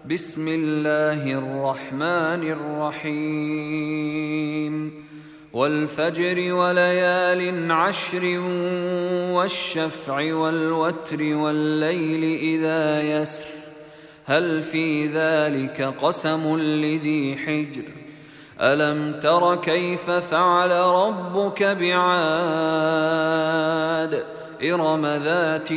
بسم الله الرحمن الرحيم والفجر وليال عشر والشفع والوتر والليل إذا يسر هل في ذلك قسم لذي حجر ألم تر كيف فعل ربك بعاد إرم ذات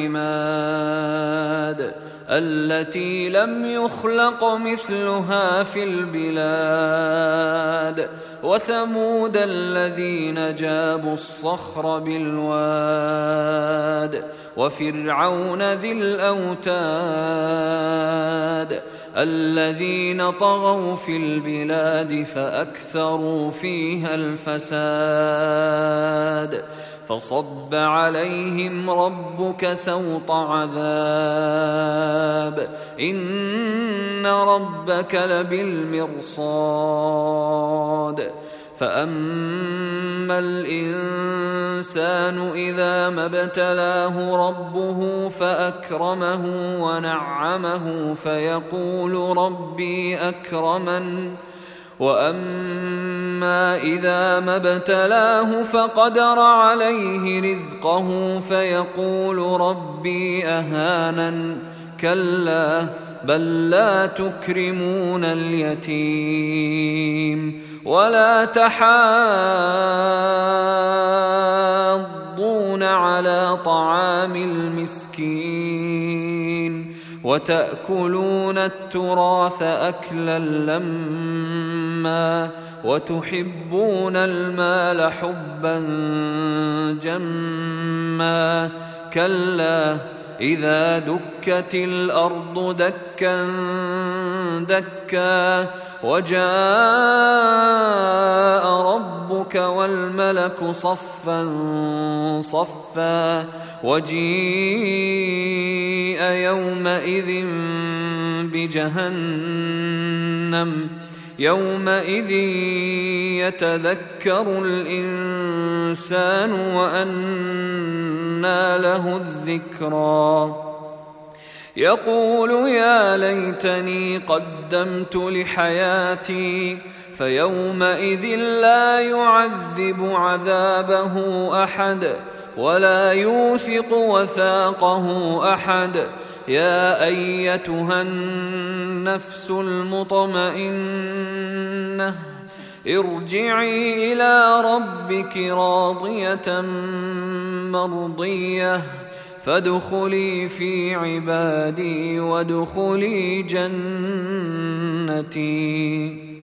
العماد التي لم يخلق مثلها في البلاد وثمود الذين جابوا الصخر بالواد وفرعون ذي الأوتاد الذين طغوا في البلاد فأكثروا فيها الفساد فصب عليهم ربك سوط عذاب إن ربك لبالمرصاد فأما الإنسان إذا ما ابتلاه ربه فأكرمه ونعمه فيقول ربي أكرمن وأما إذا ما ابتلاه فقدر عليه رزقه فيقول ربي أهانن كلا بل لا تكرمون اليتيم ولا تحاضون على طعام المسكين وتأكلون التراث أكلا لما وتحبون المال حبا جما كلا إذا دكت الأرض دكا دكا وجاء ربك والملك صفا صفا وجيء يومئذ بجهنم يومئذ يتذكر الإنسان وأنى له الذكرى يقول يا ليتني قدمت لحياتي فيومئذ لا يعذب عذابه أحد ولا يوثق وثاقه أحد يا أيتها النفس المطمئنة ارجعي إلى ربك راضية مرضية فادخلي في عبادي وادخلي جنتي.